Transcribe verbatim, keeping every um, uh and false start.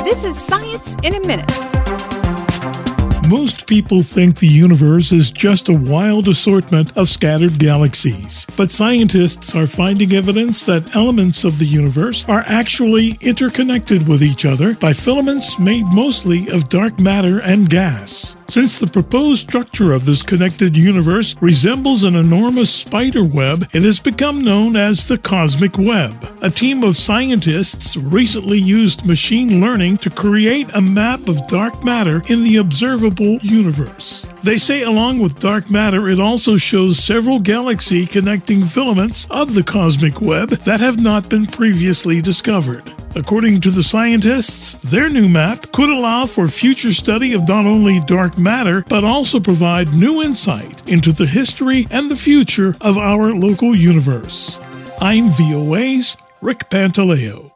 This is Science in a Minute. Most people think the universe is just a wild assortment of scattered galaxies, but scientists are finding evidence that elements of the universe are actually interconnected with each other by filaments made mostly of dark matter and gas. Since the proposed structure of this connected universe resembles an enormous spider web, it has become known as the cosmic web. A team of scientists recently used machine learning to create a map of dark matter in the observable universe. They say along with dark matter, it also shows several galaxy connecting filaments of the cosmic web that have not been previously discovered. According to the scientists, their new map could allow for future study of not only dark matter, but also provide new insight into the history and the future of our local universe. I'm V O A's Rick Pantaleo.